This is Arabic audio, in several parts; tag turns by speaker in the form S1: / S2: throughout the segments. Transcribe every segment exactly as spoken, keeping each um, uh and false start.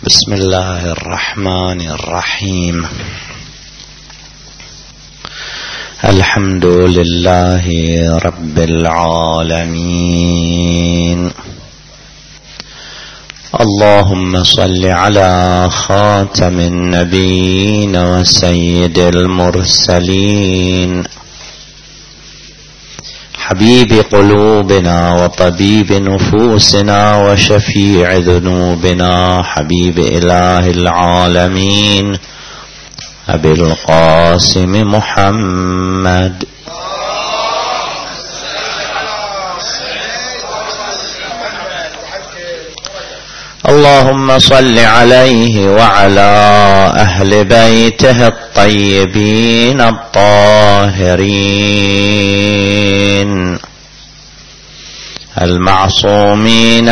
S1: بسم الله الرحمن الرحيم. الحمد لله رب العالمين. اللهم صل على خاتم النبيين وسيد المرسلين حبيب قلوبنا وطبيب نفوسنا وشفيع ذنوبنا حبيب إله العالمين أبي القاسم محمد. اللهم صل عليه وعلى أهل بيته الطيبين الطاهرين المعصومين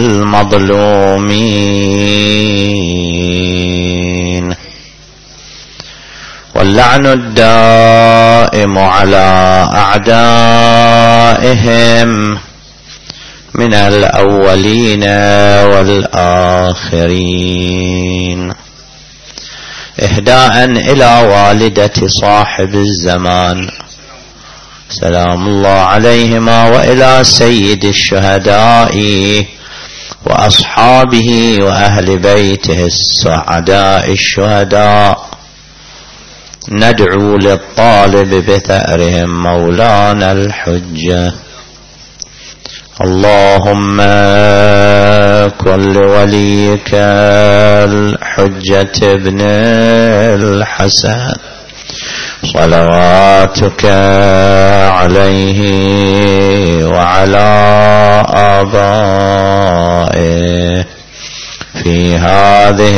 S1: المظلومين، واللعن الدائم على أعدائهم من الأولين والآخرين، إهداء إلى والدة صاحب الزمان سلام الله عليهما، وإلى سيد الشهداء وأصحابه وأهل بيته السعداء الشهداء. ندعو للطالب بثأرهم مولانا الحجة. اللهم كن لوليك الحجة ابن الحسن صلواتك عليه وعلى آبائه في هذه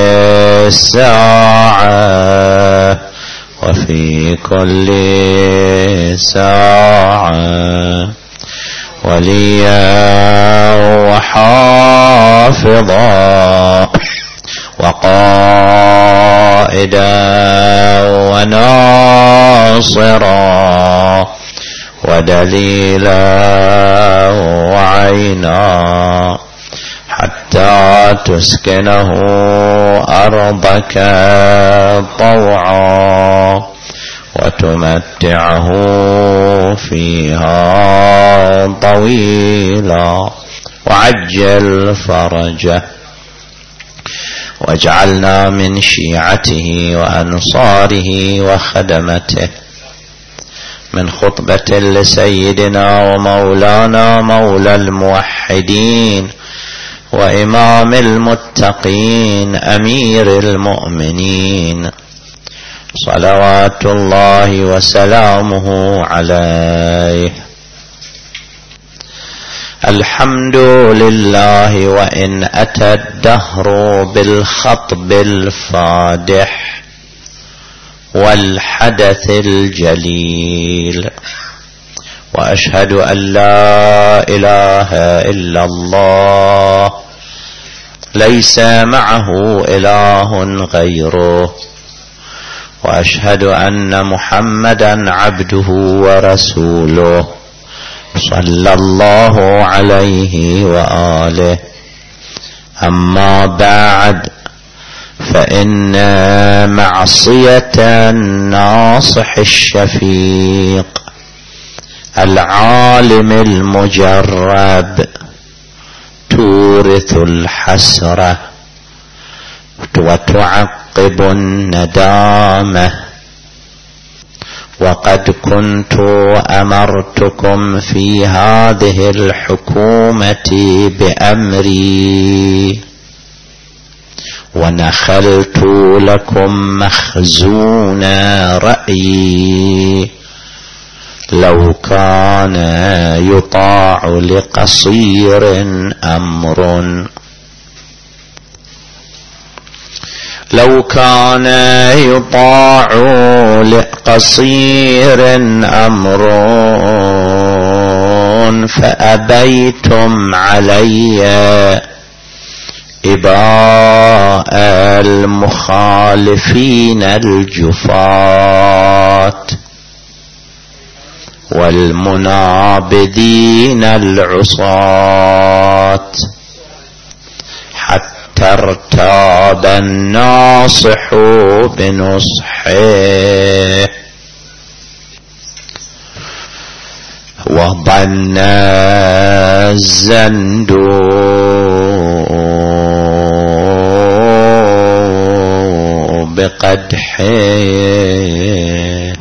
S1: الساعة وفي كل ساعة، وليا وحافظا وقائدا وناصرا ودليلا وعينا، حتى تسكنه أرضك طوعا وتمتعه فيها طويلا، وعجل فرجه، واجعلنا من شيعته وأنصاره وخدمته. من خطبة لسيدنا ومولانا مولى الموحدين وإمام المتقين أمير المؤمنين صلوات الله وسلامه عليه. الحمد لله وإن أتى الدهر بالخطب الفادح والحدث الجليل، وأشهد أن لا إله إلا الله ليس معه إله غيره، وأشهد أن محمدا عبده ورسوله صلى الله عليه وآله. أما بعد، فإن معصية الناصح الشفيق العالم المجرب تورث الحسرة وتعقب الندامة، وقد كنت أمرتكم في هذه الحكومة بأمري، ونخلت لكم مخزون رأيي، لو كان يطاع لقصير أمر لو كان يطاع لقصير أمر فأبيتم علي إباء المخالفين الجفاة والمنابذين العصاة، حتى ترتاب الناصح بنصحه وظن الزند بقدحه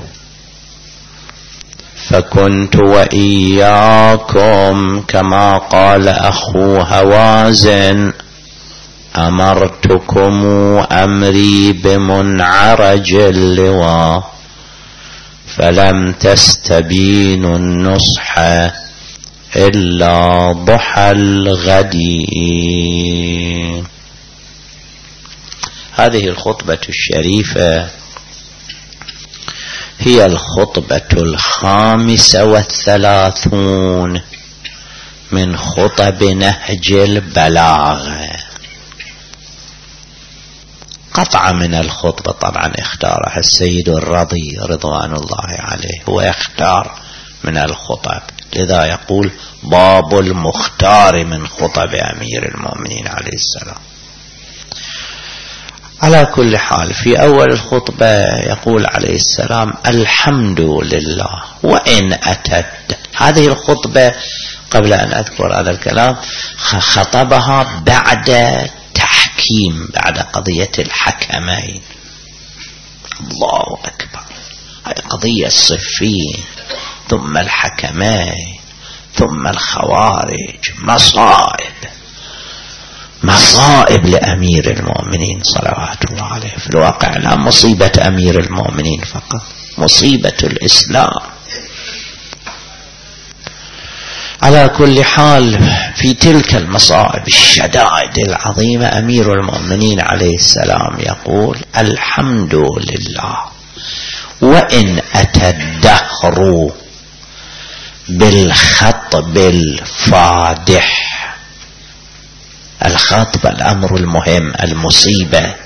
S1: فكنت وإياكم كما قال أخو هوازن أمرتكم أمري بمنعرج اللواء فلم تستبينوا النصح إلا ضحى الغد. هذه الخطبة الشريفة هي الخطبة الخامسة والثلاثون من خطب نهج البلاغة. قطعة من الخطبة طبعا اختارها السيد الرضي رضوان الله عليه، هو يختار من الخطب، لذا يقول باب المختار من خطب أمير المؤمنين عليه السلام. على كل حال في أول الخطبة يقول عليه السلام الحمد لله وإن أتت. هذه الخطبة قبل أن أذكر هذا الكلام خطبها بعد تحكيم، بعد قضية الحكمين. الله أكبر، هذه قضية الصفين ثم الحكمين ثم الخوارج، مصائب مصائب لأمير المؤمنين صلوات الله عليه. في الواقع لا مصيبة أمير المؤمنين فقط، مصيبة الإسلام. على كل حال في تلك المصائب الشدائد العظيمة أمير المؤمنين عليه السلام يقول الحمد لله وإن أتى الدهر بالخطب الفادح. الخطب الأمر المهم، المصيبة،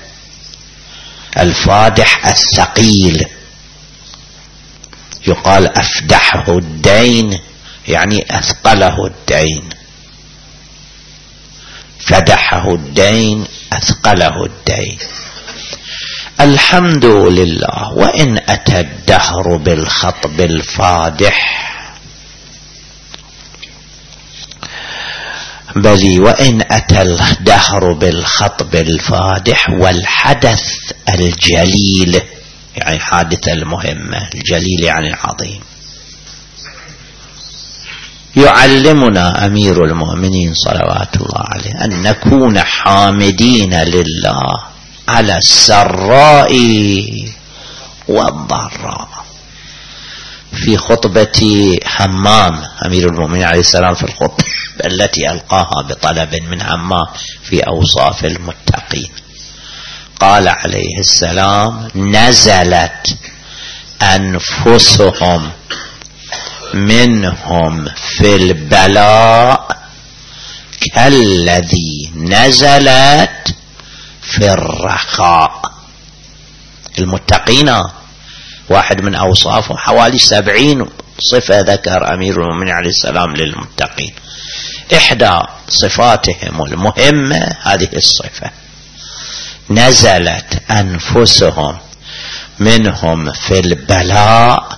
S1: الفادح الثقيل. يقال أفدحه الدين يعني أثقله الدين، فدحه الدين أثقله الدين. الحمد لله وإن أتى الدهر بالخطب الفادح، بل وإن أتى الدهر بالخطب الفادح والحدث الجليل، يعني حادثة المهمة، الجليل يعني العظيم. يعلمنا أمير المؤمنين صلوات الله عليه أن نكون حامدين لله على السراء والضراء. في خطبة همام أمير المؤمنين عليه السلام في الخطبة التي ألقاها بطلب من همام في أوصاف المتقين قال عليه السلام نزلت أنفسهم منهم في البلاء كالذي نزلت في الرخاء. المتقين واحد من أوصافهم، حوالي سبعين صفة ذكر أمير المؤمنين عليه السلام للمتقين، إحدى صفاتهم المهمة هذه الصفة، نزلت أنفسهم منهم في البلاء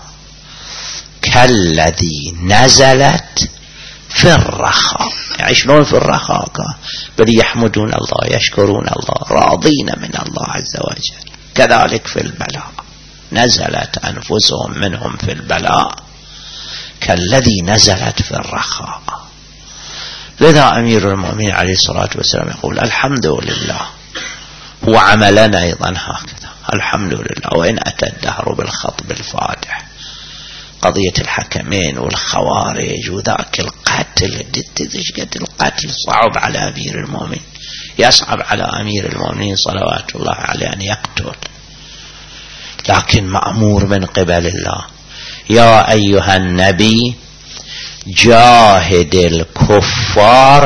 S1: كالذي نزلت في الرخاء. يعني شلون في الرخاء؟ بل يحمدون الله، يشكرون الله، راضين من الله عز وجل. كذلك في البلاء نزلت أنفسهم منهم في البلاء كالذي نزلت في الرخاء. لذا أمير المؤمنين عليه الصلاة والسلام يقول الحمد لله، هو عملنا أيضا هكذا، الحمد لله وإن أتى الدهر بالخطب الفادح. قضية الحكمين والخوارج وذاك القتل، قد القتل صعب على أمير المؤمنين، يصعب على أمير المؤمنين صلوات الله عليه أن يقتل، لكن مأمور من قبل الله يا أيها النبي جاهد الكفار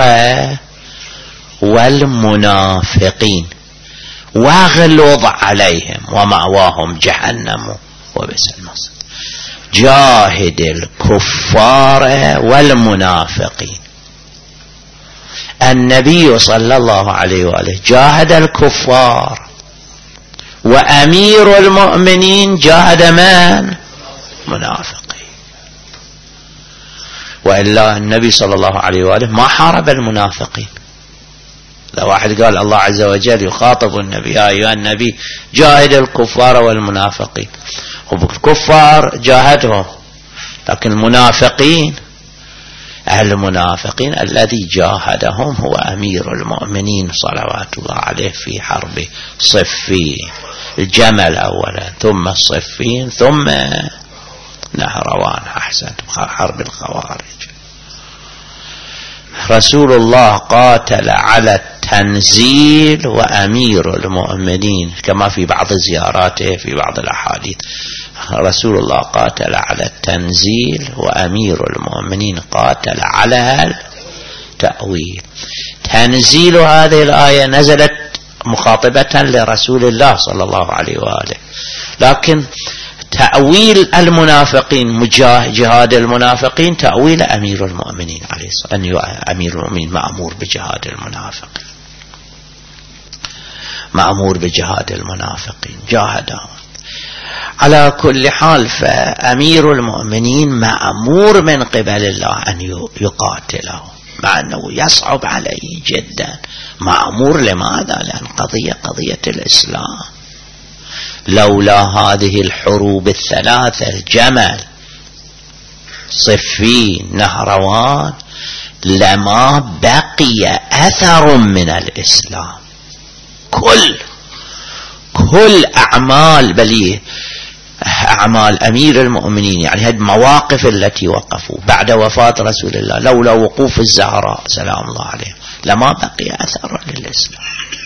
S1: والمنافقين واغلظ عليهم ومأواهم جهنم وبئس المصير. جاهد الكفار والمنافقين، النبي صلى الله عليه وآله جاهد الكفار، وأمير المؤمنين جاهد من؟ منافقين. وإلا النبي صلى الله عليه وآله ما حارب المنافقين. إذا واحد قال الله عز وجل يخاطب النبي يا أيها النبي جاهد الكفار والمنافقين، الكفار جاهدهم، لكن المنافقين المنافقين الذي جاهدهم هو أمير المؤمنين صلوات الله عليه في حرب صفين، الجمل أولا ثم الصفين ثم نهروان. أحسنت، حرب الخوارج. رسول الله قاتل على التنزيل وأمير المؤمنين، كما في بعض زياراته في بعض الأحاديث رسول الله قاتل على التنزيل وأمير المؤمنين قاتل على التأويل. تنزيل هذه الآية نزلت مخاطبة لرسول الله صلى الله عليه وآله، لكن تأويل المنافقين جهاد المنافقين تأويل أمير المؤمنين عليه الصلاة والسلام. أمير المؤمنين مأمور بجهاد المنافقين، مأمور بجهاد المنافقين، جاهدهم. على كل حال فأمير المؤمنين مأمور من قبل الله أن يقاتله، مع أنه يصعب عليه جدا. مأمور لماذا؟ لأن قضية قضية الإسلام. لولا هذه الحروب الثلاثة الجمل صفين نهروان لما بقي أثر من الإسلام. كل كل أعمال بل أعمال أمير المؤمنين، يعني هذه المواقف التي وقفوا بعد وفاة رسول الله، لولا وقوف الزهراء سلام الله عليه لما بقي أثر للإسلام.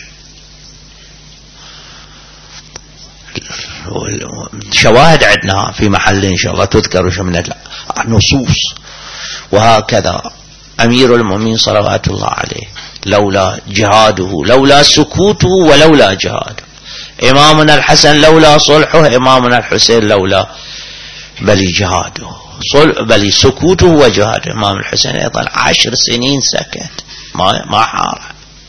S1: شواهد عندنا في محل إن شاء الله تذكر من النصوص. وهكذا أمير المؤمنين صلوات الله عليه لولا جهاده، لولا سكوته ولولا جهاده. إمامنا الحسن لولا صلحه، إمامنا الحسين لولا بل جهاده بل سكوته وجهاد. إمام الحسين أيضا عشر سنين سكت ما ما حارب،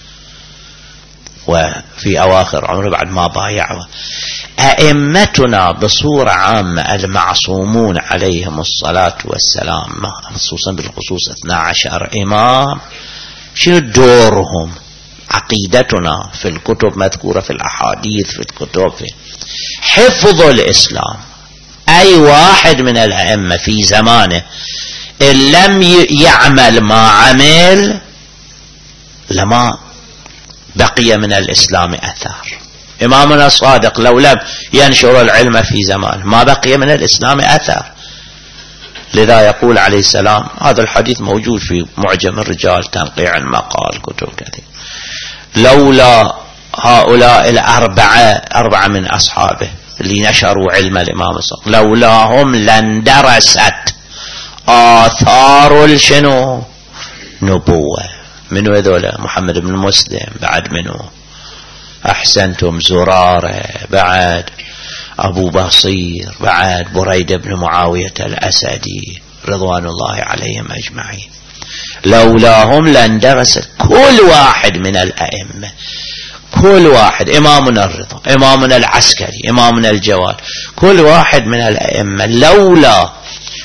S1: وفي أواخر عمره بعد ما بايعه. أئمتنا بصورة عامة المعصومون عليهم الصلاة والسلام، خصوصا بالخصوص اثنا عشر إمام، شنو دورهم؟ عقيدتنا في الكتب مذكورة، في الأحاديث في الكتب، في حفظ الإسلام. أي واحد من الأئمة في زمانه إن لم يعمل ما عمل لما بقي من الإسلام أثر. إمامنا الصادق لو لم ينشر العلم في زمان ما بقي من الإسلام أثر. لذا يقول عليه السلام، هذا الحديث موجود في معجم الرجال تنقيع المقال كتب كثير، لولا هؤلاء الأربعة أربعة من أصحابه اللي نشروا علم الإمام الصادق لولاهم لاندرست آثار الشنو نبوة. منو هذولا؟ محمد بن مسلم، بعد منو؟ أحسنتم زرارة، بعد أبو بصير، بعد بريدة بن معاوية الأسدي رضوان الله عليهم أجمعين. لولاهم لاندرس كل واحد من الأئمة، كل واحد، إمامنا الرضا، إمامنا العسكري، إمامنا الجواد، كل واحد من الأئمة لولا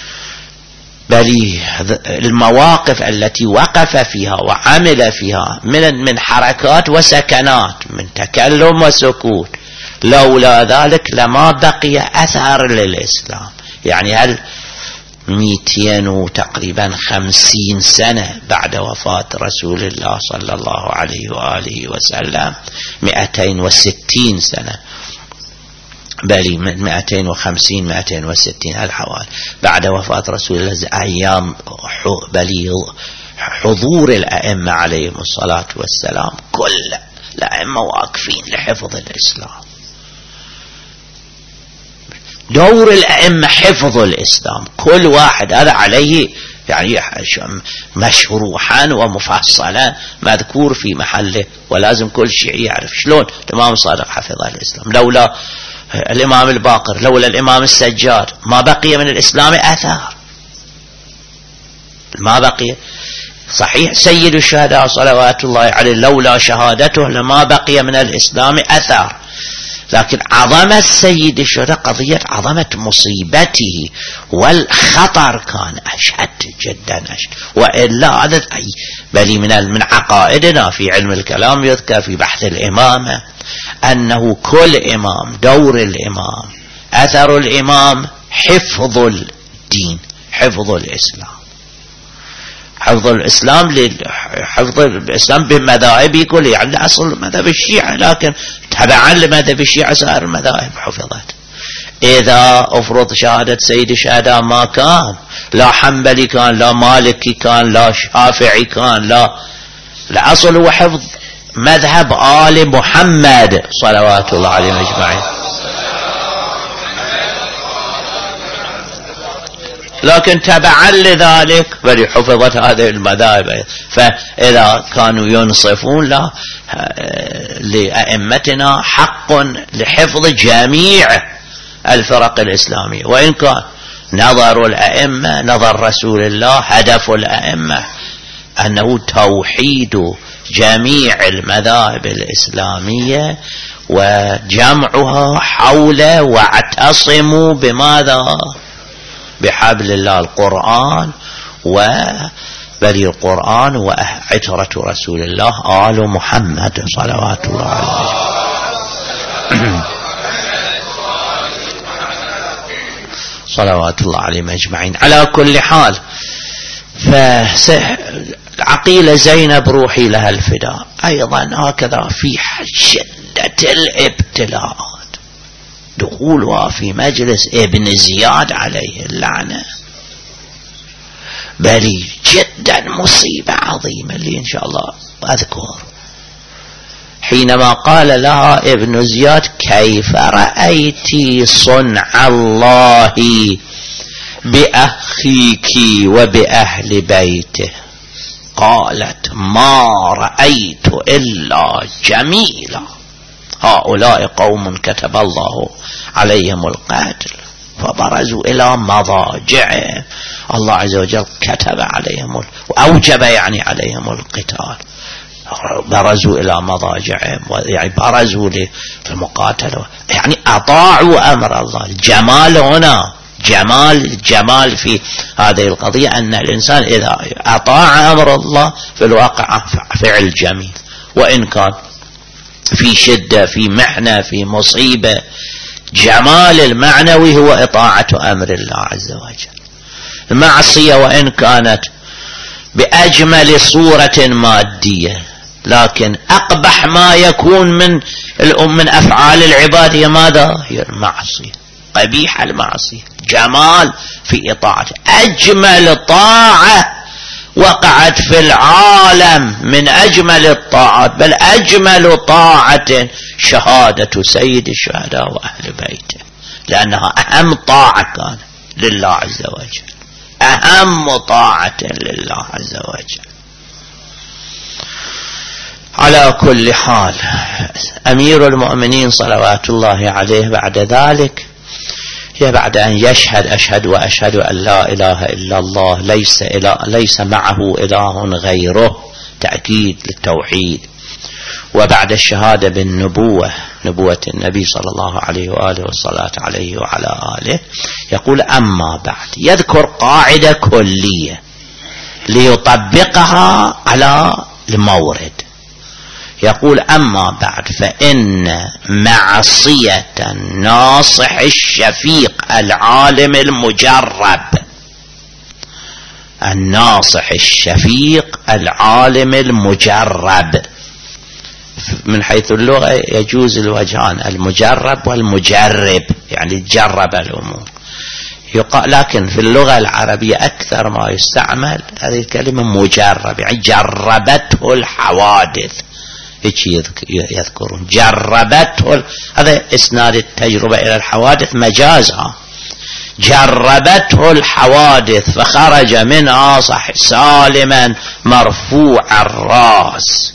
S1: بل المواقف التي وقف فيها وعمل فيها من من حركات وسكنات، من تكلم وسكوت، لولا ذلك لما بقي أثر للإسلام. يعني هل مئتين وتقريبا خمسين سنة بعد وفاة رسول الله صلى الله عليه وآله وسلم، مئتين وستين سنة، بل مئتين وخمسين مئتين وستين الحوالي بعد وفاة رسول الله، أيام بل حضور الأئمة عليهم الصلاة والسلام، كل الأئمة واقفين لحفظ الإسلام. دور الأئمة حفظ الإسلام، كل واحد هذا عليه يعني مشروحا ومفصلا مذكور في محله، ولازم كل شيء يعرف شلون الإمام الصادق حفظ الإسلام. لولا الإمام الباقر، لولا الإمام السجاد ما بقي من الإسلام أثر، ما بقي. صحيح سيد الشهداء صلوات الله عليه لولا شهادته لما بقي من الإسلام أثر، لكن عظمة سيد الشهداء قضية عظمة مصيبته والخطر كان أشد جدا أشد. وإلا هذا بل من من عقائدنا في علم الكلام يذكر في بحث الإمامة أنه كل إمام دور الإمام أثر الإمام حفظ الدين، حفظ الإسلام، حفظ الإسلام حفظ الإسلام بمذاهب كلها، يعني أصل مذهب الشيعة لكن تبعا لمذهب الشيعة سائر المذاهب حفظت. إذا أفرض شهادة سيد الشهداء ما كان لا حنبلي كان لا مالكي كان لا شافعي كان لا الأصل هو حفظ مذهب آل محمد صلوات الله عليهم أجمعين. لكن تبعا لذلك بل حفظت هذه المذاهب، فإذا كانوا ينصفون لا لأئمتنا حق لحفظ جميع الفرق الإسلامية، وإن كان نظر الأئمة نظر رسول الله هدف الأئمة أنه توحيد جميع المذاهب الإسلامية وجمعها حول واعتصموا بماذا؟ بحبل الله القرآن وبلي القرآن وعترة رسول الله آل محمد صلوات الله عليه صلوات الله عليهم أجمعين. على كل حال فعقيلة زينب روحي لها الفداء أيضا هكذا في شدة الابتلاء دخولها في مجلس ابن زياد عليه اللعنة بل جدا مصيبة عظيمة اللي إن شاء الله أذكر حينما قال لها ابن زياد كيف رأيت صنع الله بأخيك وبأهل بيته؟ قالت ما رأيت إلا جميلا، هؤلاء قوم كتب الله عليهم القتل فبرزوا إلى مضاجعهم، الله عز وجل كتب عليهم وأوجب يعني عليهم القتال، برزوا إلى مضاجعهم يعني برزوا للمقاتلة، يعني أطاعوا أمر الله. الجمال هنا جمال الجمال في هذه القضية أن الإنسان إذا أطاع أمر الله في الواقع فعل جميل، وإن كان في شدة في محنة في مصيبة جمال المعنوي هو إطاعة أمر الله عز وجل. المعصية وإن كانت بأجمل صورة مادية لكن أقبح ما يكون من من أفعال العباد هي ماذا؟ هي المعصية، قبيح المعصية، جمال في إطاعة. أجمل طاعة وقعت في العالم من أجمل الطاعات بل أجمل طاعة شهادة سيد الشهداء وأهل بيته، لأنها أهم طاعة كانت لله عز وجل، أهم طاعة لله عز وجل. على كل حال أمير المؤمنين صلوات الله عليه بعد ذلك بعد أن يشهد أشهد وأشهد أن لا إله إلا الله ليس, إله ليس معه إله غيره، تأكيد للتوحيد، وبعد الشهادة بالنبوة نبوة النبي صلى الله عليه وآله والصلاة عليه وعلى آله يقول أما بعد يذكر قاعدة كلية ليطبقها على المورد. يقول أما بعد فإن معصية الناصح الشفيق العالم المجرب، الناصح الشفيق العالم المجرب من حيث اللغة يجوز الوجهان المجرب والمجرب يعني جرب الأمور، لكن في اللغة العربية أكثر ما يستعمل هذه الكلمة مجرب يعني جربته الحوادث، يذكرون جربته، هذا إسناد التجربة إلى الحوادث مجازها، جربته الحوادث فخرج منها صح سالما مرفوع الرأس،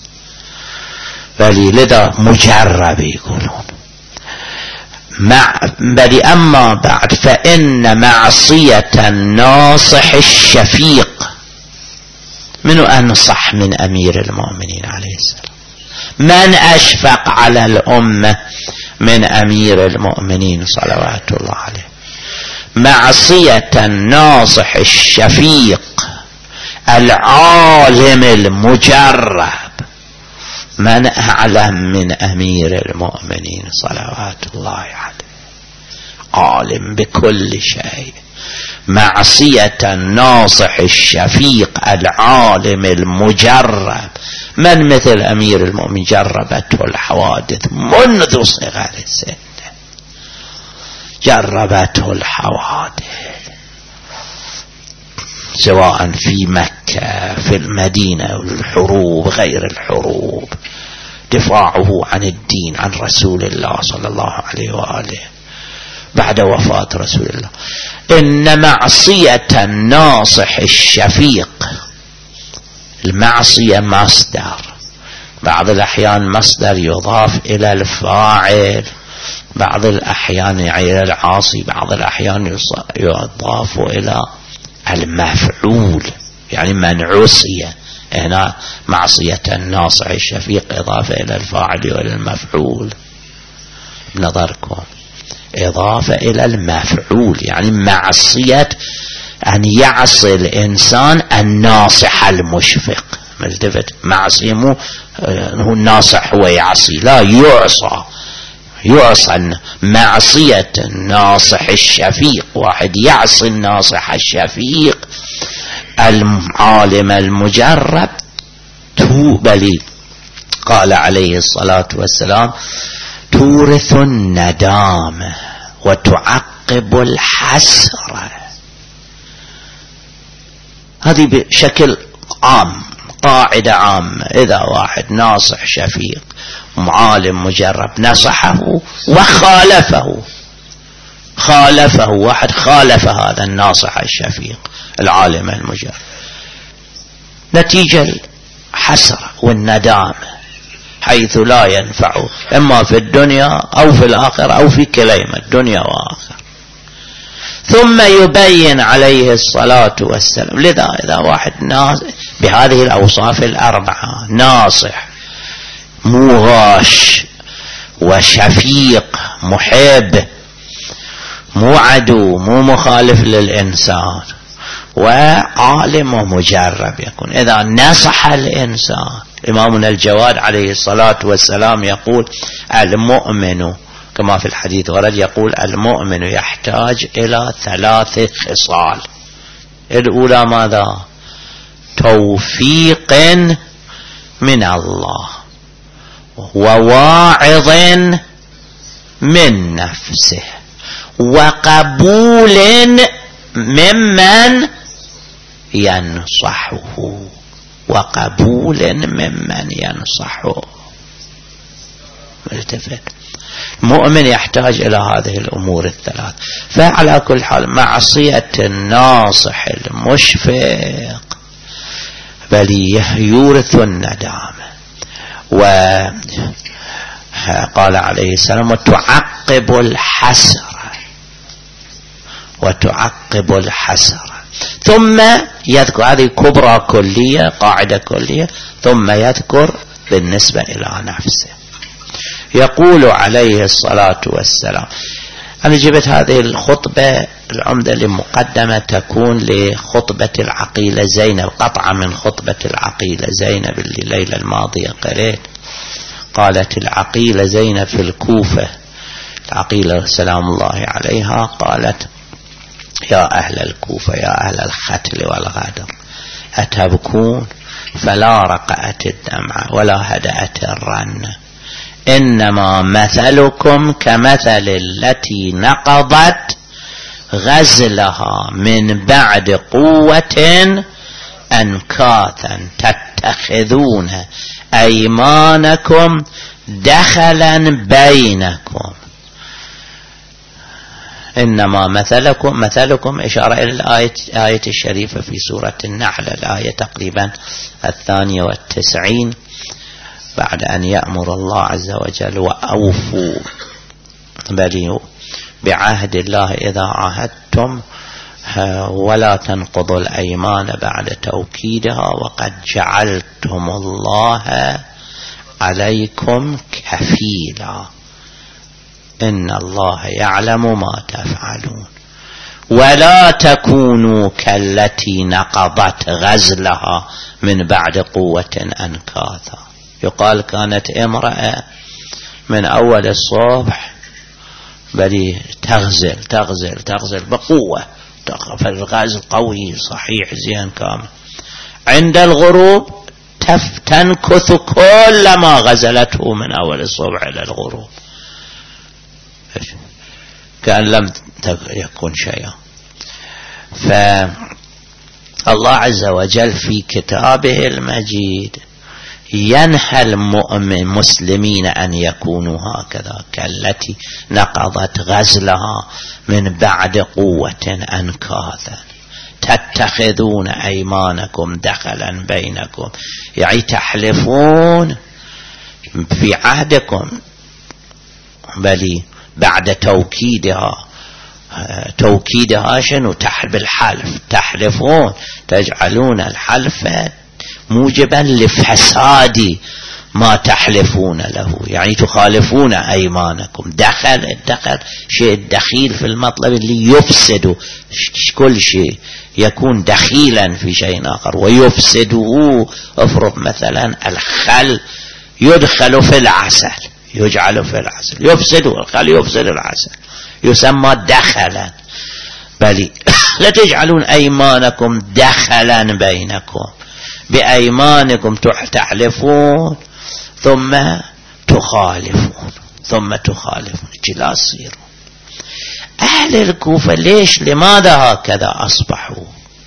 S1: فلذا مجرب يقولون. مع بل أما بعد فإن معصية الناصح الشفيق من أنصح من أمير المؤمنين عليه السلام؟ من أشفق على الأمة من أمير المؤمنين صلوات الله عليه؟ معصية الناصح الشفيق العالم المجرب، من أعلم من أمير المؤمنين صلوات الله عليه؟ عالم بكل شيء. معصية الناصح الشفيق العالم المجرب، من مثل أمير المؤمنين جربته الحوادث منذ صغر السن، جربته الحوادث سواء في مكة في المدينة الحروب غير الحروب، دفاعه عن الدين عن رسول الله صلى الله عليه وآله بعد وفاة رسول الله. إن معصية الناصح الشفيق، المعصية مصدر، بعض الأحيان مصدر يضاف إلى الفاعل، بعض الأحيان إلى العاصي، بعض الأحيان يضاف إلى المفعول، يعني من عصي. هنا معصية الناصح الشفيق إضافة إلى الفاعل وإلى المفعول، بنظركم إضافة إلى المفعول، يعني معصية أن يعصي الإنسان الناصح المشفق. ملتفت، معصية مو هو الناصح هو يعصي، لا، يعصى يعصى. معصية الناصح الشفيق، واحد يعصي الناصح الشفيق العالم المجرب، توب لي. قال عليه الصلاة والسلام: تورث الندامة وتعقب الحسرة. هذه بشكل عام، قاعدة عامة. إذا واحد ناصح شفيق معالم مجرب نصحه وخالفه، خالفه واحد خالف هذا الناصح الشفيق العالم المجرب، نتيجة الحسرة والندامة حيث لا ينفعه، إما في الدنيا أو في الآخرة أو في كليهما، الدنيا وآخر. ثم يبين عليه الصلاة والسلام. لذا إذا واحد ناصح بهذه الأوصاف الأربعة، ناصح مو غاش وشفيق محب، مو عدو، مو مخالف للإنسان، وعالم ومجرب يكون. إذا نصح الإنسان، إمامنا الجواد عليه الصلاة والسلام يقول: المؤمن كما في الحديث ورد، يقول: المؤمن يحتاج إلى ثلاث خصال. الأولى ماذا؟ توفيق من الله، وواعظ من نفسه، وقبول ممن ينصحه، وقبول ممن ينصحه. ملتفت، المؤمن يحتاج إلى هذه الأمور الثلاث. فعلى كل حال معصية الناصح المشفق بل يورث الندامة. وقال عليه السلام: وتعقب الحسرة، وتعقب الحسرة. ثم يذكر، هذه كبرى كلية، قاعدة كلية، ثم يذكر بالنسبة إلى نفسه. يقول عليه الصلاة والسلام، أنا جبت هذه الخطبة العمدة لمقدمة تكون لخطبة العقيلة زينب، قطعة من خطبة العقيلة زينب اللي الليلة الماضية قريت. قالت العقيلة زينب في الكوفة، العقيلة سلام الله عليها، قالت: يا أهل الكوفة، يا أهل الختل والغدر، أتبكون؟ فلا رقأت الدمع ولا هدأت الرنة، إنما مثلكم كمثل التي نقضت غزلها من بعد قوة أنكاثا تتخذون أيمانكم دخلا بينكم. إنما مثلكم، مثلكم إشارة إلى الآية آية الشريفة في سورة النحل، الآية تقريبا الثانية والتسعين، بعد أن يأمر الله عز وجل: وأوفوا بل بعهد الله إذا عاهدتم ولا تنقضوا الأيمان بعد توكيدها وقد جعلتم الله عليكم كفيلا إن الله يعلم ما تفعلون ولا تكونوا كالتي نقضت غزلها من بعد قوة أنكاثا. يقال كانت امرأة من أول الصبح بل تغزل تغزل تغزل بقوة، فالغاز قوي صحيح زين كامل، عند الغروب تنكث كل ما غزلته من أول الصبح إلى الغروب كأن لم يكن شيئا. فالله عز وجل في كتابه المجيد ينهى المسلمين أن يكونوا هكذا كالتي نقضت غزلها من بعد قوة أنكاثا تتخذون أيمانكم دخلا بينكم، يعني تحلفون في عهدكم بل بعد توكيدها. توكيدها شنو؟ بالحلف تحلفون، تجعلون الحلف موجبا لفساد ما تحلفون له، يعني تخالفون أيمانكم. دخل الدخل شيء دخيل في المطلب اللي يفسد كل شيء، يكون دخيلا في شيء آخر ويفسده. افرض مثلا الخل يدخل في العسل، يجعل في العسل يفسده، الخل يفسد العسل، يسمى دخلا. بل لا تجعلون أيمانكم دخلا بينكم، بأيمانكم تحلفون ثم تخالفون ثم تخالفون لا تصيرون. أهل الكوفة ليش لماذا هكذا أصبحوا؟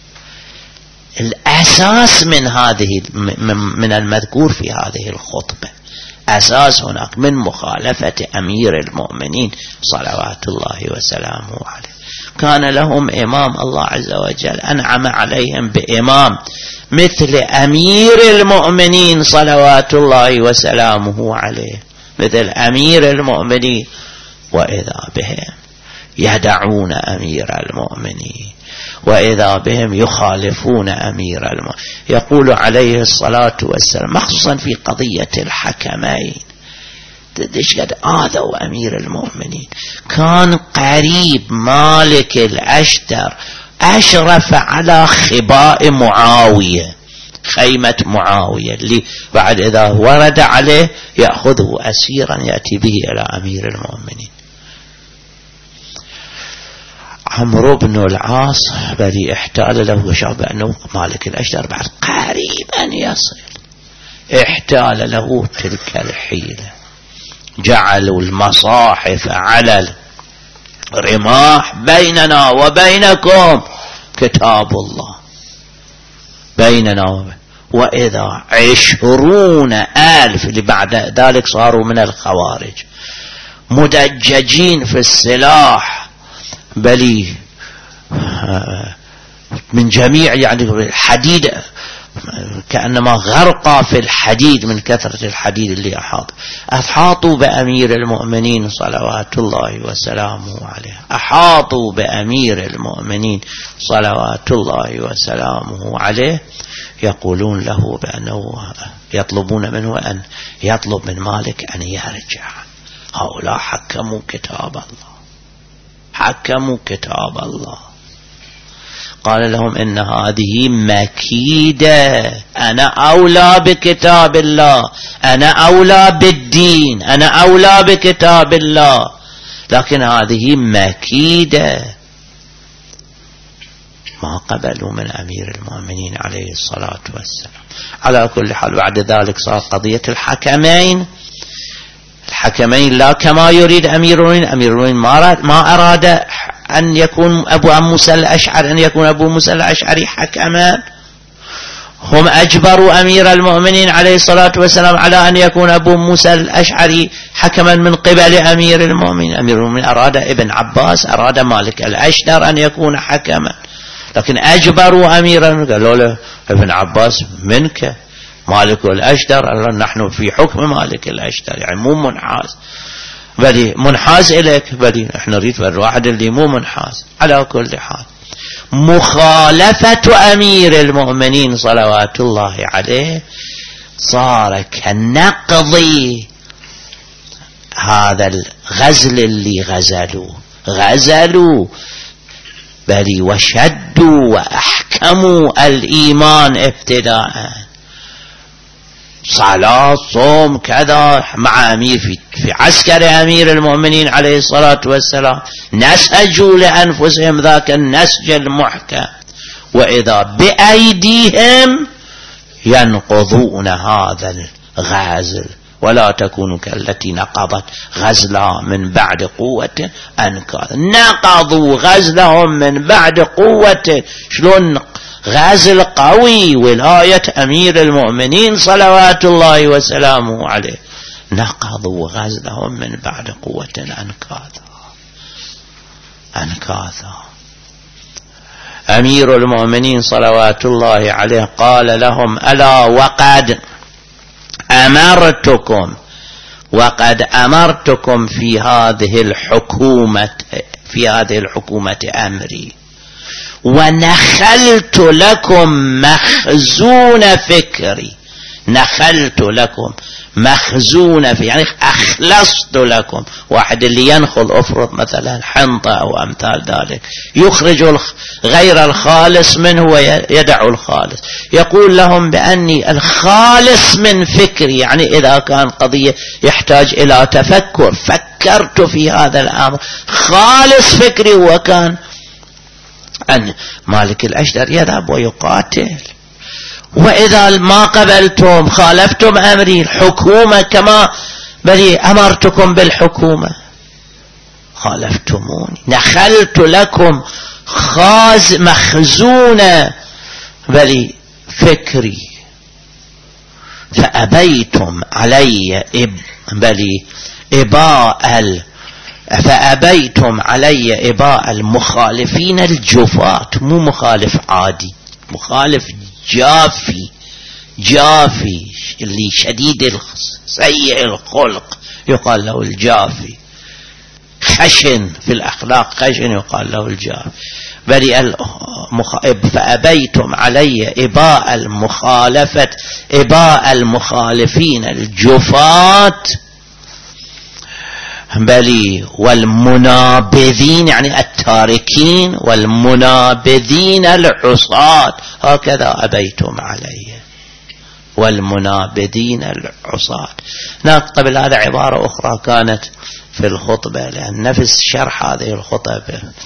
S1: الأساس من هذه من المذكور في هذه الخطبة، أساس هناك من مخالفة أمير المؤمنين صلوات الله وسلامه عليه. كان لهم إمام، الله عز وجل أنعم عليهم بإمام مثل أمير المؤمنين صلوات الله وسلامه عليه، مثل أمير المؤمنين، وإذا بهم يدعون أمير المؤمنين وإذا بهم يخالفون أمير المؤمنين. يقول عليه الصلاة والسلام مخصوصا في قضية الحكمين ايش قد آذوا أمير المؤمنين. كان قريب مالك الأشتر أشرف على خباء معاوية، خيمة معاوية اللي بعد إذا ورد عليه يأخذه أسيرا يأتي به إلى أمير المؤمنين. عمرو بن العاص بل احتال له وشعب أنه مالك الأشتر بعد قريب أن يصل، احتال له تلك الحيلة، جعلوا المصاحف على الرماح بيننا وبينكم كتاب الله، بيننا وبين. وإذا عشرون ألف اللي بعد ذلك صاروا من الخوارج مدججين في السلاح، بل من جميع يعني الحديد كأنما غرقا في الحديد من كثرة الحديد اللي أحاط أحاطوا بأمير المؤمنين صلوات الله وسلامه عليه، أحاطوا بأمير المؤمنين صلوات الله وسلامه عليه، يقولون له بأنه يطلبون منه أن يطلب من مالك أن يرجع. هؤلاء حكموا كتاب الله، حكموا كتاب الله. قال لهم إن هذه مكيدة، أنا أولى بكتاب الله، أنا أولى بالدين، أنا أولى بكتاب الله، لكن هذه مكيدة. ما قبلوا من أمير المؤمنين عليه الصلاة والسلام. على كل حال بعد ذلك صار قضية الحكمين. الحكمين لا كما يريد أمير المؤمنين، أمير المؤمنين ما أراد أن يكون أبو موسى الأشعري أن يكون أبو موسى الأشعري حكما، هم أجبروا أمير المؤمنين عليه الصلاة والسلام على أن يكون أبو موسى الأشعري حكما من قبل أمير المؤمنين. أمير المؤمنين أراد ابن عباس، أراد مالك الأشتر أن يكون حكما، لكن أجبروا أميرا، قالوا له ابن عباس منك، مالك الأشتر نحن في حكم مالك الأشتر، يعني مو منحاز، بل منحاز إليك، بل احنا نريد الواحد اللي مو منحاز. على كل حال مخالفة أمير المؤمنين صلوات الله عليه صار كنقض هذا الغزل اللي غزلوا غزلوا بل وشدوا وأحكموا الإيمان ابتداء، صلاة صوم كذا مع أمير في, في عسكر أمير المؤمنين عليه الصلاة والسلام، نسجوا لأنفسهم ذاك النسج المحكم، وإذا بأيديهم ينقضون هذا الغازل. ولا تكونوا كالتي نقضت غزلها من بعد قوة أنكاثا. نقضوا غزلهم من بعد قوة. شلون غازل قوي ولاية أمير المؤمنين صلوات الله وسلامه عليه، نقضوا غزلهم من بعد قوة أنكاثا. أنكاثا أمير المؤمنين صلوات الله عليه قال لهم: ألا وقد أمرتكم وقد أمرتكم في هذه الحكومة في هذه الحكومة أمري، ونخلت لكم مخزون فكري. نخلت لكم مخزون في يعني أخلصت لكم. واحد اللي ينخل أفرض مثلا حنطة أو أمثال ذلك، يخرج غير الخالص منه ويدع الخالص. يقول لهم بأني الخالص من فكري، يعني إذا كان قضية يحتاج إلى تفكر فكرت في هذا الأمر، خالص فكري هو كان أن مالك الأشتر يذهب ويقاتل. وإذا ما قبلتم خالفتم أمري الحكومة كما بلي أمرتكم بالحكومة خالفتموني. نخلت لكم خاز مخزون بلي فكري فأبيتم علي إب بلي إباء ال فأبيتم علي إباء المخالفين الجفات. مو مخالف عادي، مخالف جافي جافي اللي شديد سيء الخلق يقال له الجافي، خشن في الأخلاق خشن يقال له الجافي. بل فأبيتم علي إباء المخالفة إباء المخالفين الجفات بل والمنابذين يعني التاركين والمنابذين العصاة، هكذا أبيتم علي والمنابذين العصاة. نقبل هذا عبارة أخرى كانت في الخطبة، لأن نفس شرح هذه الخطبة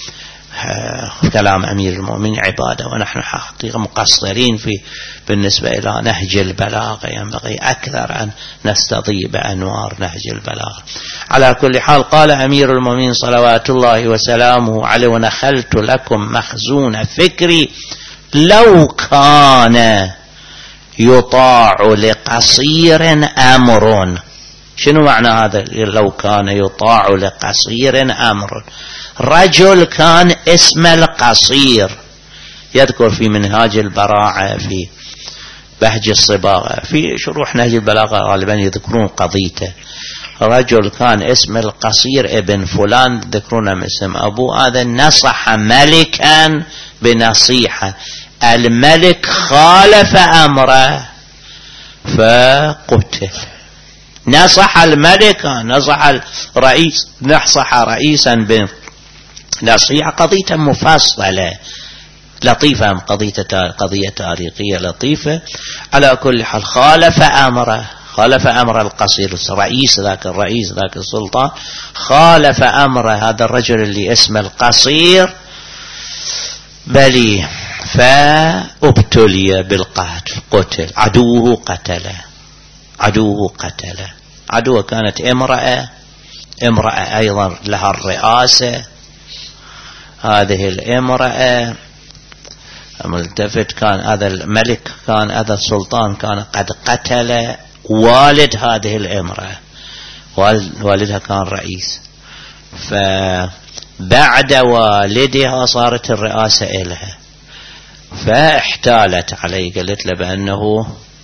S1: كلام أمير المؤمنين عبادة، ونحن حقيقة مقصرين في بالنسبة إلى نهج البلاغة، ينبغي أكثر أن نستضيء بأنوار نهج البلاغة. على كل حال قال أمير المؤمنين صلوات الله وسلامه عليه: ونخلت لكم مخزون فكري لو كان يطاع لقصير أمر. شنو معنى هذا لو كان يطاع لقصير أمر؟ رجل كان اسم القصير، يذكر في منهاج البراعة في بهج الصباغة في شروح نهج البلاغة غالبا يذكرون قضيته. رجل كان اسم القصير ابن فلان، يذكرون اسم أبوه، هذا نصح ملكا بنصيحة، الملك خالف أمره فقتل. نصح الملك، نصح الرئيس، نصح رئيسا بنصيحة قضية مفصلة لطيفة، قضية قضية تاريخية لطيفة. على كل حال خالف أمره، خالف أمر القصير، رئيس ذاك الرئيس ذاك السلطان خالف أمر هذا الرجل اللي اسمه القصير بلي، فابتلي بالقتل، قتل. عدوه قتله، عدوه قتله. عدوه كانت امرأة، امرأة أيضا لها الرئاسة. هذه الامرأة ملتفت كان هذا الملك، كان هذا السلطان كان قد قتل والد هذه الامرأة، والدها كان رئيس، فبعد والدها صارت الرئاسة إلها، فاحتالت عليه، قالت له بأنه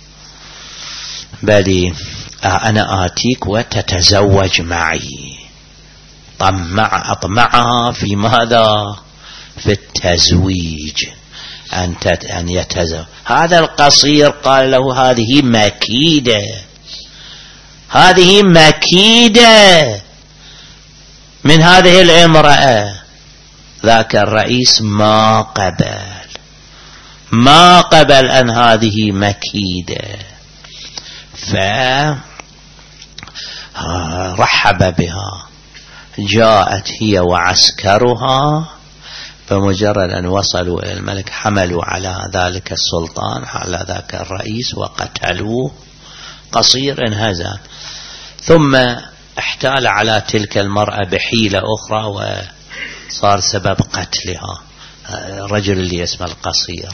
S1: بلي أنا آتيك وتتزوج معي. طمع أطمعها في ماذا؟ في التزويج أن أن يتزوج. هذا القصير قال له هذه مكيدة، هذه مكيدة من هذه الامرأة. ذاك الرئيس ما قبل ما قبل أن هذه مكيدة، فرحب بها. جاءت هي وعسكرها، فمجرد أن وصلوا إلى الملك حملوا على ذلك السلطان، على ذاك الرئيس، وقتلوه. قصير انهزم، ثم احتال على تلك المرأة بحيلة أخرى وصار سبب قتلها، الرجل اللي اسمه القصير.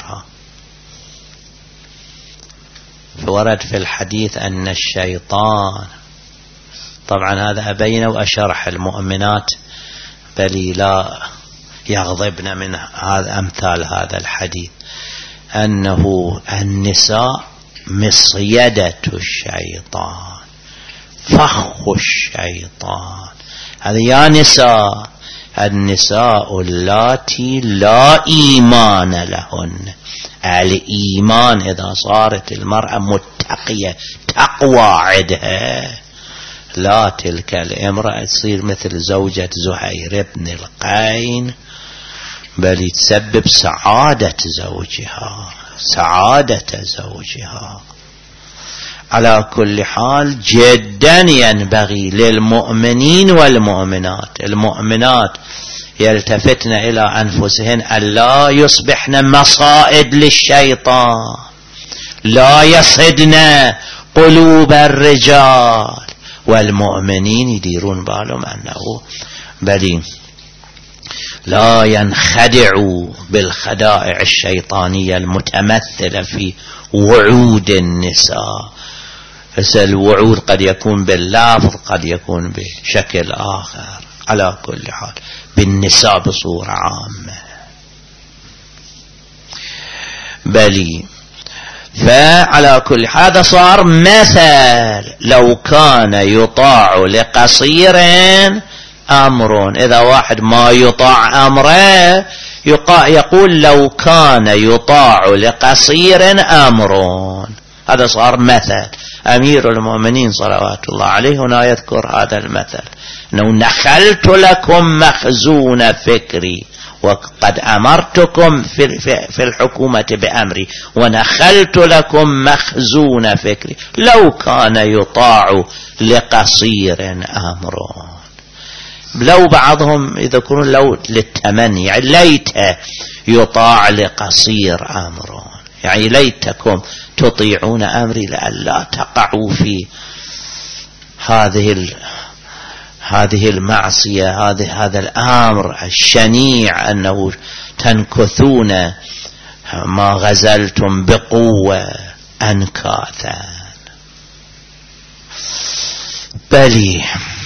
S1: فورد في الحديث أن الشيطان، طبعا هذا أبين وأشرح المؤمنات بل لا يغضبن من هذا أمثال هذا الحديث، أنه النساء مصيدة الشيطان، فخ الشيطان. هذا يا نساء، النساء اللاتي لا إيمان لهن. الإيمان إذا صارت المرأة متقية تقوى عدها، لا تلك الامرأة تصير مثل زوجة زهير بن القين، بل تسبب سعادة زوجها، سعادة زوجها. على كل حال جدا ينبغي للمؤمنين والمؤمنات، المؤمنات يلتفتن إلى أنفسهن ألا يصبحن مصائد للشيطان، لا يصدن قلوب الرجال، والمؤمنين يديرون بالهم أنه بل لا ينخدعوا بالخدائع الشيطانية المتمثلة في وعود النساء. فالوعود قد يكون باللفظ، قد يكون بشكل آخر. على كل حال بالنساء بصورة عامة. بلي فعلى كل حال هذا صار مثل. لو كان يطاع لقصير أمر، إذا واحد ما يطاع أمره يقول لو كان يطاع لقصير أمر. هذا صار مثل. أمير المؤمنين صلوات الله عليه هنا يذكر هذا المثل، أنه نخلت لكم مخزون فكري، وقد أمرتكم في الحكومة بأمري، ونخلت لكم مخزون فكري. لو كان يطاع لقصير أمر. لو بعضهم يذكرون لو للتمني، يعني ليت يطاع لقصير أمر، يعني ليتكم تطيعون أمري لئلا تقعوا في هذه ال هذه المعصية، هذه هذا الأمر الشنيع، أنه تنكثون ما غزلتم بقوة أنكاثا. بلي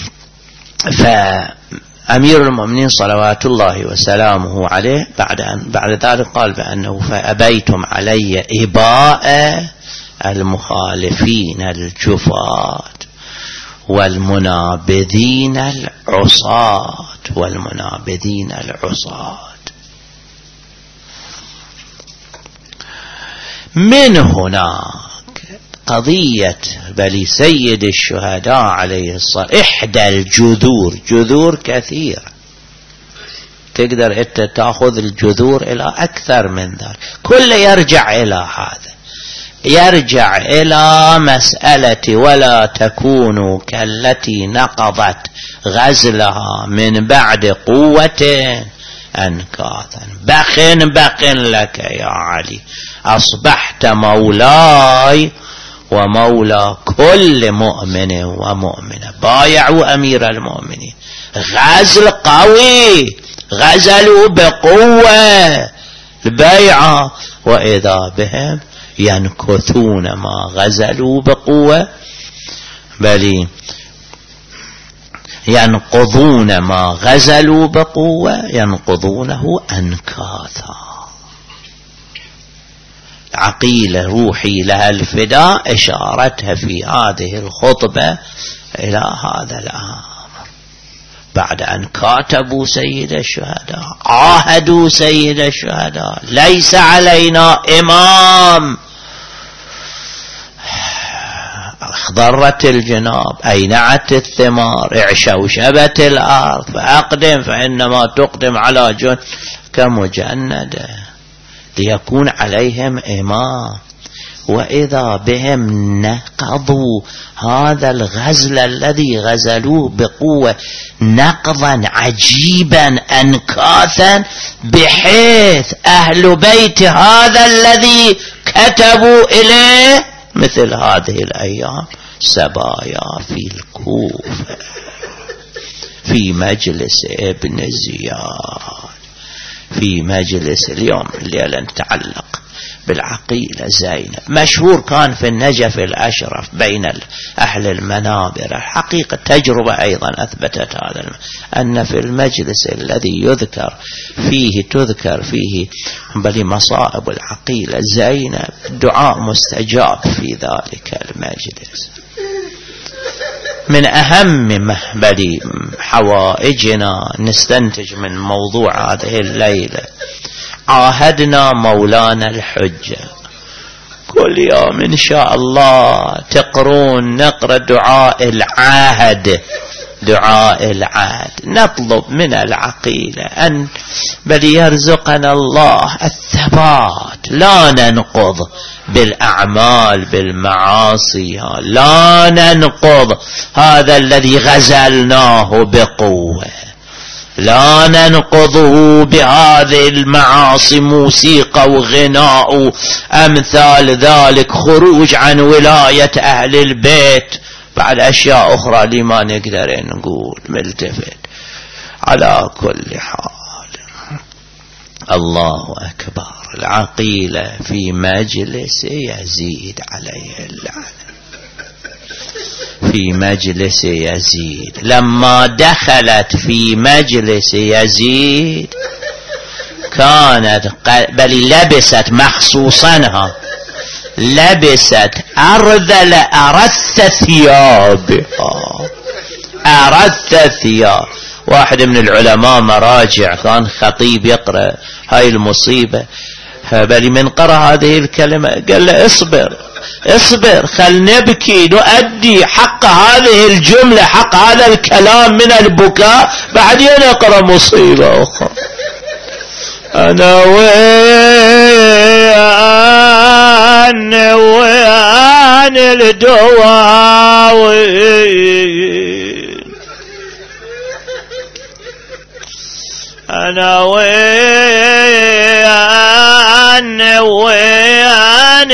S1: فأمير المؤمنين صلوات الله وسلامه عليه بعد أن بعد ذلك قال بأنه فأبيتم علي إباء المخالفين الجفاة والمنابذين العصاة والمنابذين العصاة. من هناك قضية بل سيد الشهداء عليه الصلاة، إحدى الجذور، جذور كثير تقدر أنت تأخذ الجذور إلى أكثر من ذلك، كل يرجع إلى هذا، يرجع إلى مسألة ولا تكونوا كالتي نقضت غزلها من بعد قوة أنكاثا. بخن بخن لك يا علي، أصبحت مولاي ومولى كل مؤمن ومؤمنة. بايعوا أمير المؤمنين، غزل قوي، غزلوا بقوة البيعة، وإذا بهم ينكثون ما غزلوا بقوة، بل ينقضون ما غزلوا بقوة، ينقضونه أنكاثا. عقيلة روحي لها الفداء إشارتها في هذه الخطبة إلى هذا الأمر. بعد أن كاتبوا سيد الشهداء، عاهدوا سيد الشهداء، ليس علينا إمام، اخضرت الجناب، أينعت الثمار، اعشوشبت الأرض، فأقدم فإنما تقدم على جن كمجندة، ليكون عليهم إمام. وإذا بهم نقضوا هذا الغزل الذي غزلوه بقوة نقضا عجيبا أنكاثا، بحيث أهل بيت هذا الذي كتبوا إليه مثل هذه الأيام سبايا في الكوفة في مجلس ابن زياد، في مجلس اليوم الليلة نتعلق بالعقيلة زينب. مشهور كان في النجف الأشرف بين أهل المنابر، الحقيقة تجربة أيضا أثبتت هذا، أن في المجلس الذي يذكر فيه تذكر فيه بل مصائب العقيلة زينب، دعاء مستجاب في ذلك المجلس. من أهم بل حوائجنا نستنتج من موضوع هذه الليلة، عاهدنا مولانا الحجة كل يوم إن شاء الله تقرون نقرأ دعاء العهد، دعاء العهد، نطلب من العقيلة أن بل يرزقنا الله الثبات، لا ننقض بالأعمال بالمعاصي، لا ننقض هذا الذي غزلناه بقوة، لا ننقضه بهذه المعاصي، موسيقى وغناء أمثال ذلك، خروج عن ولاية أهل البيت، بعد أشياء أخرى لما نقدر نقول ملتفت. على كل حال الله أكبر، العقيلة في مجلس يزيد عليه اللعنة، في مجلس يزيد، لما دخلت في مجلس يزيد كانت بل لبست مخصوصنها، لبست أرذل أرث ثيابها، أرث ثياب. واحد من العلماء مراجع كان خطيب يقرأ هاي المصيبة، بل من قرأ هذه الكلمة قال له اصبر اصبر خل نبكي نؤدي حق هذه الجملة، حق هذا الكلام من البكاء، بعدين اقرأ مصيبة أخرى. أنا وين وين الدواوين، أنا وين وين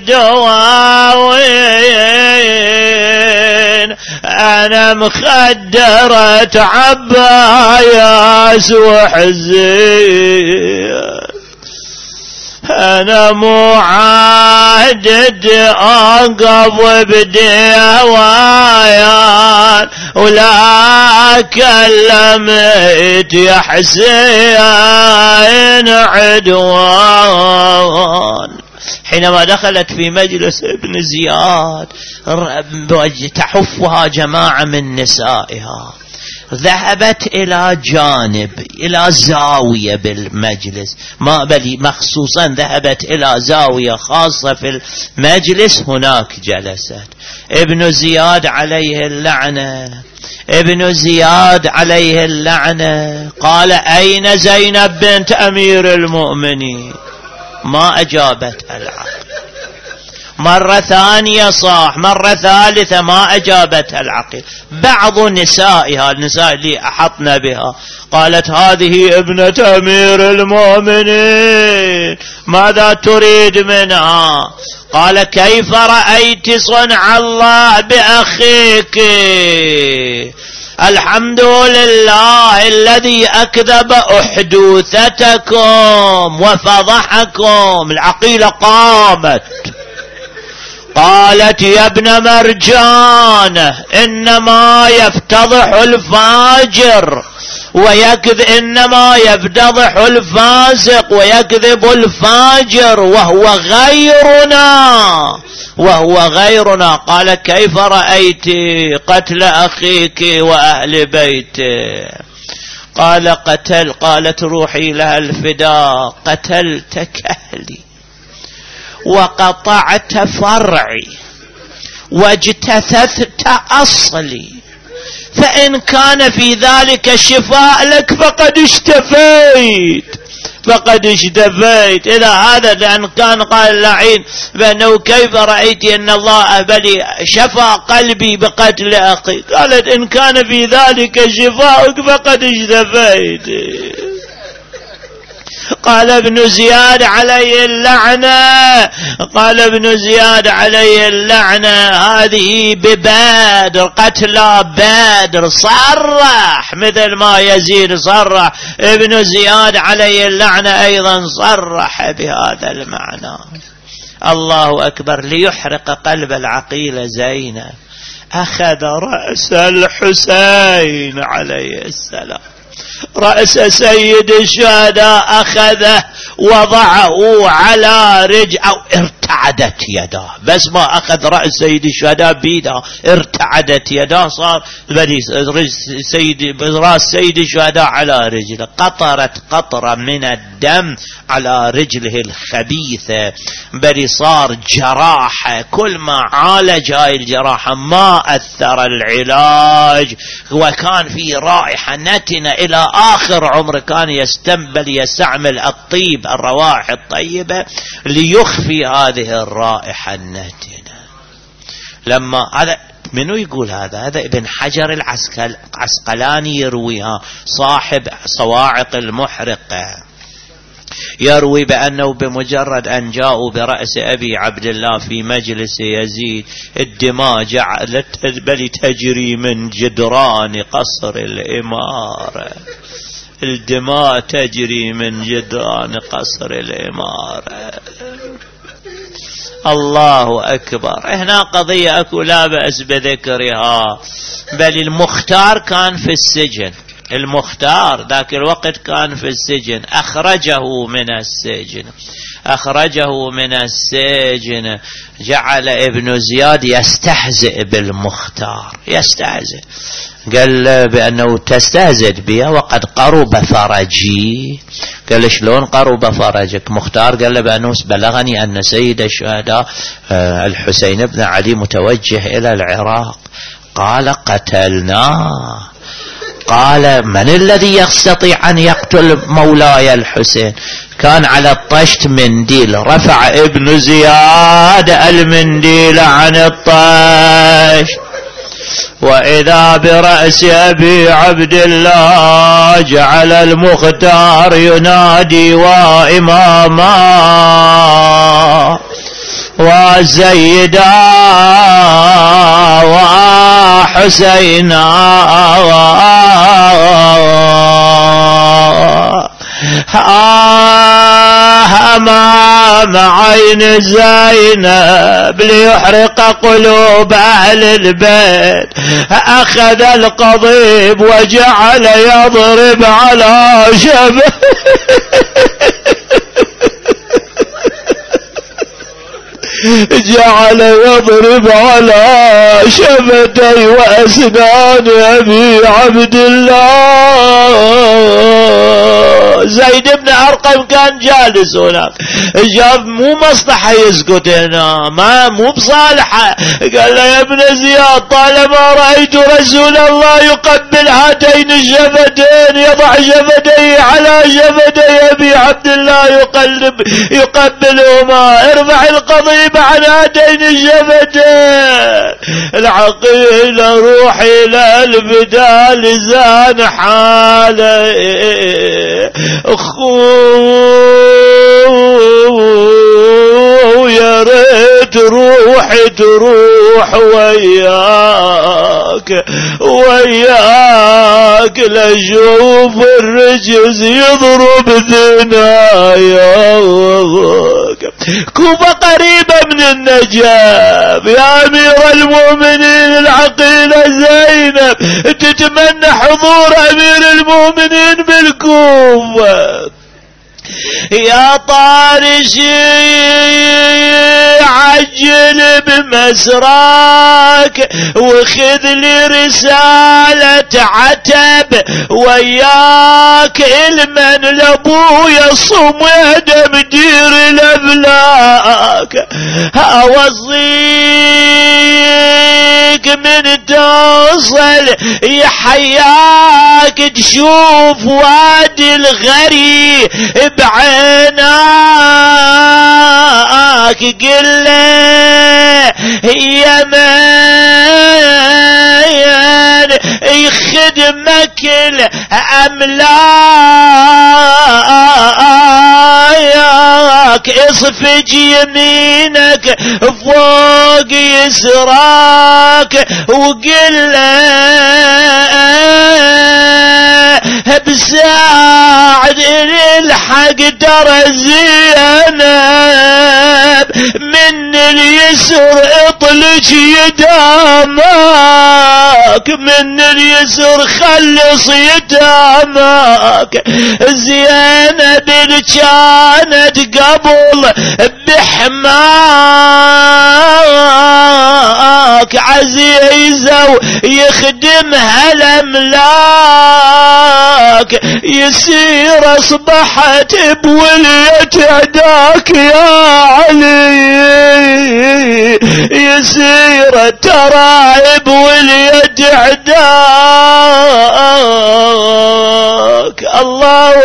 S1: الدواوين، أنا مخدرة عباياس وحزين، أنا معدد أقف بدوايان، ولا كلمت يا حسين عدوان. حينما دخلت في مجلس ابن زياد تحفها جماعة من نسائها، ذهبت إلى جانب إلى زاوية بالمجلس، ما بل مخصوصا ذهبت إلى زاوية خاصة في المجلس، هناك جلست. ابن زياد عليه اللعنة، ابن زياد عليه اللعنة قال أين زينب بنت أمير المؤمنين؟ ما أجابت العقل. مرة ثانية صاح، مرة ثالثة ما أجابتها العقل. بعض نسائها، النساء اللي أحطنا بها، قالت هذه ابنة أمير المؤمنين، ماذا تريد منها؟ قال كيف رأيت صنع الله بأخيك؟ الحمد لله الذي أكذب أحدوثتكم وفضحكم. العقيلة قامت قالت يا ابن مرجان، إنما يفتضح الفاجر ويكذب، إنما يفتضح الفاسق ويكذب الفاجر وهو غيرنا. وهو غيرنا. قال كيف رأيت قتل أخيك وأهل بيته؟ قال قتل قالت روحي لها الفداء، قتلت كهلي وقطعت فرعي واجتثثت أصلي، فإن كان في ذلك شفاء لك فقد اشتفيت فقد اشتفيت. إلى هذا لأن كان قال اللعين بأنه كيف رأيت أن الله بلي شفى قلبي بقتل أخي؟ قالت إن كان في ذلك شفاءك فقد اشتفيت. قال ابن زياد عليه اللعنة قال ابن زياد عليه اللعنة هذه ببدر، قتلى بدر، صرح مثل ما يزيد صرح. ابن زياد عليه اللعنة أيضا صرح بهذا المعنى. الله أكبر. ليحرق قلب العقيلة زينب أخذ رأس الحسين عليه السلام، رأس سيد الشهداء، أخذه وضعه على رجل أو ارتعدت يداه، بس ما أخذ رأس سيد الشهداء بيده ارتعدت يداه، صار سيد راس سيد الشهداء على رجله، قطرت قطرة من الدم على رجله الخبيثة، بل صار جراحة، كل ما عالج هاي الجراحة ما أثر العلاج، وكان في رائحة نتنة إلى آخر عمره، كان يستنبل يستعمل الطيب الروائح الطيبة ليخفي هذه الرائحة النتنة. لما هذا منو يقول هذا؟ هذا ابن حجر العسقلاني يرويها، صاحب صواعق المحرقة، يروي بأنه بمجرد أن جاءوا برأس أبي عبد الله في مجلس يزيد الدماء جعلت بل تجري من جدران قصر الإمارة، الدماء تجري من جدران قصر الإمارة. الله أكبر. هنا قضية أكو لا بأس بذكرها، بل المختار كان في السجن، المختار ذاك الوقت كان في السجن، أخرجه من السجن أخرجه من السجن جعل ابن زياد يستهزئ بالمختار، يستهزئ، قال بأنه تستهزئ بها وقد قرب فرجي. قال شلون قرب فرجك؟ مختار قال بأنه بلغني أن سيد الشهداء الحسين بن علي متوجه إلى العراق. قال قتلناه. قال من الذي يستطيع أن يقتل مولاي الحسين؟ كان على الطشت منديل، رفع ابن زياد المنديل عن الطشت، وإذا برأس أبي عبد الله جعل المختار ينادي وإماما وزيدا وحسينا أمام عين زينب ليحرق قلوب أهل البيت. أخذ القضيب وجعل يضرب على شبه جعل يضرب على شفتي وأسنان أبي عبد الله. زيد بن أرقم كان جالس هناك، جاب مو مصلحة يسكت هنا، ما مو بصالحة، قال له يا ابن زياد طالما رأيت رسول الله يقبل هاتين الشفتين، يضع شفتيه على شفتي أبي عبد الله يقلب يقبلهما، ارفع القضيب عن هاتين الشفتين. العقيلة روحي للبدا لزان حالي اخو يا ريت روحي تروح وياك وياك لشوف الرجز يضرب ثناياك. كوفة قريبة من النجاب يا أمير المؤمنين. العقيلة زينب تتمنى حضور أمير المؤمنين بالكوفة، يا طارش عجل بمسراك وخذ لي رسالة عتب وياك المن لابويا صمد مدير الأفلاك. اوصيك من توصل يحياك تشوف وادي الغري بعيناك قل له يا من يخدمك الأملاك اصفج يمينك فوق يسراك وقل له بساعد الحق ترى زينب من اليسر اطلج يدامك من اليسر خلص يدامك. زينب اللي كانت قبل بحماك عزيزة ويخدمها الأملاك يسير اصبحت بولية عداك يا علي يسير ترى بولية عداك. الله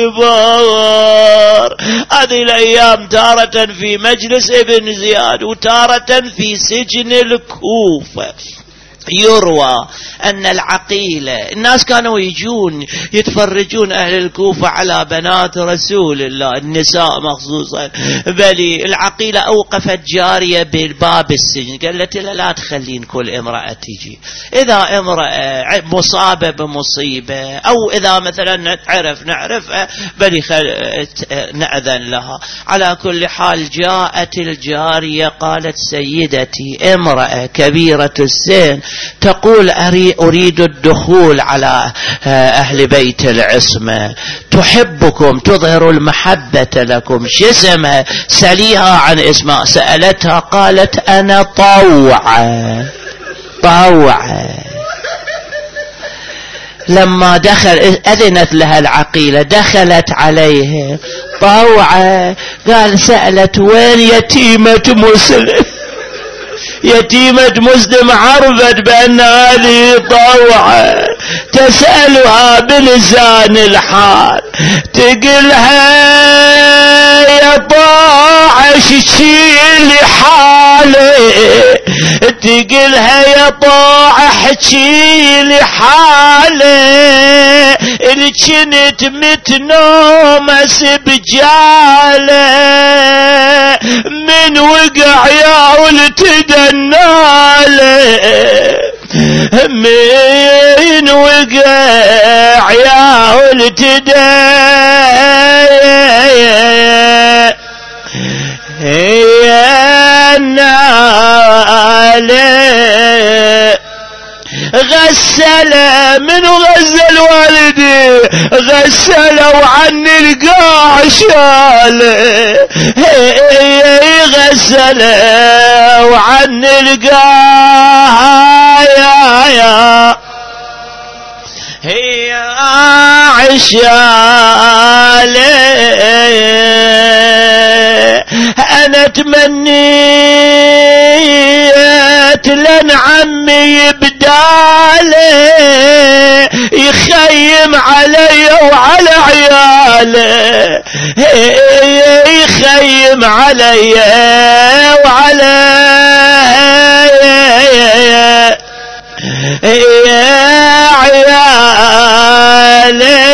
S1: أكبر. هذه الأيام تارة في مجلس ابن زياد وتارة في سجن الكوفة. يروى أن العقيلة الناس كانوا يجون يتفرجون أهل الكوفة على بنات رسول الله النساء مخصوصا. بل العقيلة أوقفت جارية بباب السجن قالت لها لا تخلين كل امرأة تجي. إذا امرأة مصابة بمصيبة أو إذا مثلا عرف نعرف بل نأذن لها. على كل حال جاءت الجارية قالت سيدتي امرأة كبيرة السن تقول أريد الدخول على أهل بيت العصمة تحبكم تظهر المحبة لكم شو اسمها سليها عن اسمها. سألتها قالت أنا طوعة طوعة. لما دخل أذنت لها العقيلة دخلت عليه طوعة قال سألت وين يتيمة مسلم. يتيمة مسلم عرفت بأن هذه طوعة تسألها بلسان الحال تقلها يا طاعة شيلي حالي تقلها يا طاعة حشيلي حالي اللي كنت متنومس بجاله من وقع يا ولتدناله من وقع يا ولتدناله يا ناله غسل من غسل والدي غسلوا عني القاع شاله غسلوا عني القاع يا يا هي عشاله. أنا تمنيت لن عمي يبداله يخيم علي وعلى عياله يخيم علي وعلى يا عيالي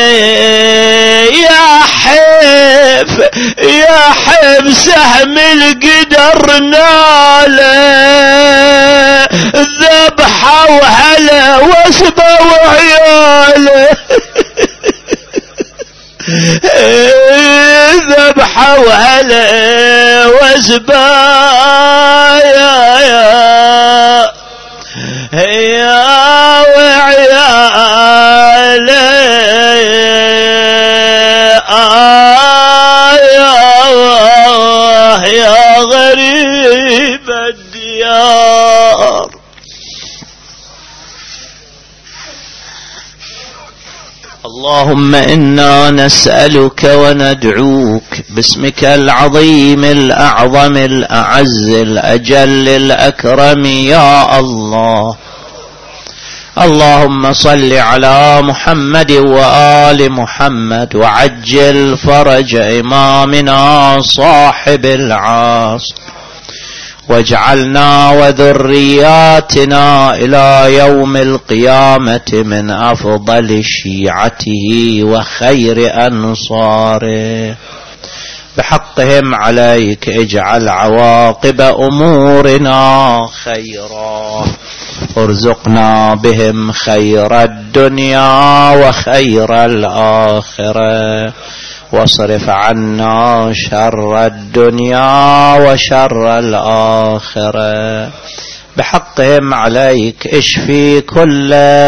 S1: يا حف يا حف سهم القدر ناله ذبحه وهلا واسبه وعياله ذبحه وهلا واسبه يا يا يا وعيالي آه اللهم إنا نسألك وندعوك باسمك العظيم الأعظم الأعز الأجل الأكرم يا الله. اللهم صل على محمد وآل محمد وعجل فرج إمامنا صاحب العصر، واجعلنا وذرياتنا إلى يوم القيامة من أفضل شيعته وخير أنصاره. بحقهم عليك اجعل عواقب أمورنا خيرا، ارزقنا بهم خير الدنيا وخير الآخرة، واصرف عنا شر الدنيا وشر الآخرة. بحقهم عليك اشفي كل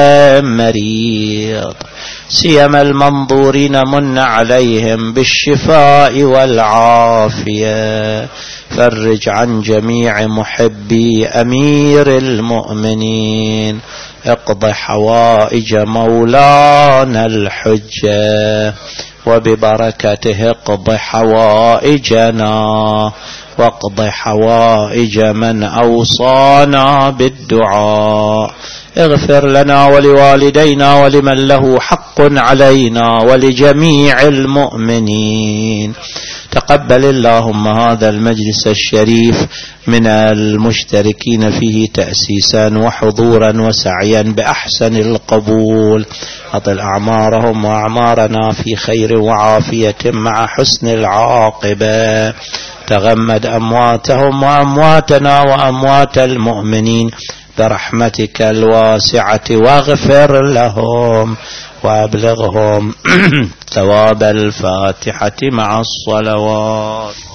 S1: مريض، سيما المنظورين من عليهم بالشفاء والعافية. فرج عن جميع محبي أمير المؤمنين، اقض حوائج مولانا الحجة، وببركته اقض حوائجنا واقض حوائج من أوصانا بالدعاء. اغفر لنا ولوالدينا ولمن له حق علينا ولجميع المؤمنين. تقبل اللهم هذا المجلس الشريف من المشتركين فيه تأسيسا وحضورا وسعيا بأحسن القبول. أطل أعمارهم وأعمارنا في خير وعافية مع حسن العاقبة. تغمد أمواتهم وأمواتنا وأموات المؤمنين برحمتك الواسعة، واغفر لهم وأبلغهم ثواب الفاتحة مع الصلوات.